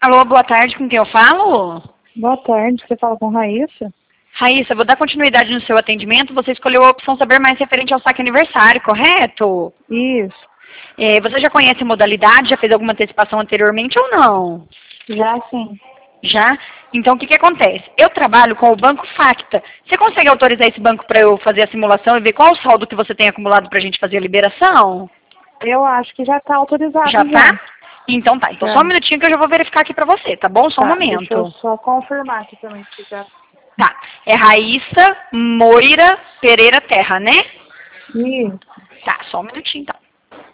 Alô, boa tarde, com quem eu falo? Boa tarde, você fala com Raíssa? Raíssa, vou dar continuidade no seu atendimento. Você escolheu a opção saber mais referente ao saque aniversário, correto? Isso, Você já conhece a modalidade? Já fez alguma antecipação anteriormente ou não? já sim. Já? Então, o que acontece? Eu trabalho com o Banco Facta. Você consegue autorizar esse banco para eu fazer a simulação e ver qual o saldo que você tem acumulado para a gente fazer a liberação? Eu acho que já está autorizado Já tá? Então tá. Então Já. só um minutinho que eu já vou verificar aqui para você, tá bom? Só um Tá, deixa eu momento. só confirmar aqui também se já... Tá. É Raíssa Moira Pereira Terra, né? Isso. Tá, só um minutinho então.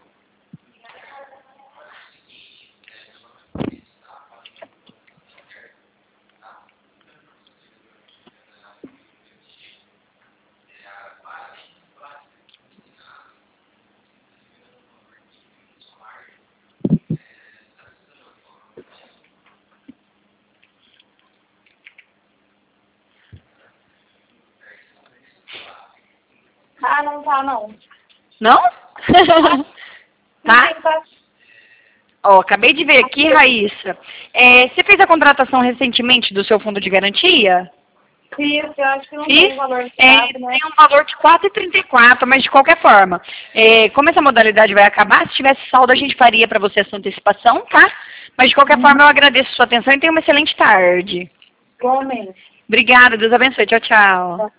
Ah, não tá não. Não? Tá? Não tá. Ó, acabei de ver aqui, Raíssa. Você fez a contratação recentemente do seu fundo de garantia? Isso, eu acho que não Fiz. tem valor ligado, né? Tem um valor de 4,34, mas de qualquer forma, como essa modalidade vai acabar, se tivesse saldo a gente faria para você essa antecipação, tá? Mas de qualquer forma eu agradeço a sua atenção e tenha uma excelente tarde. Igualmente. Obrigada, Deus abençoe. Tchau, tchau.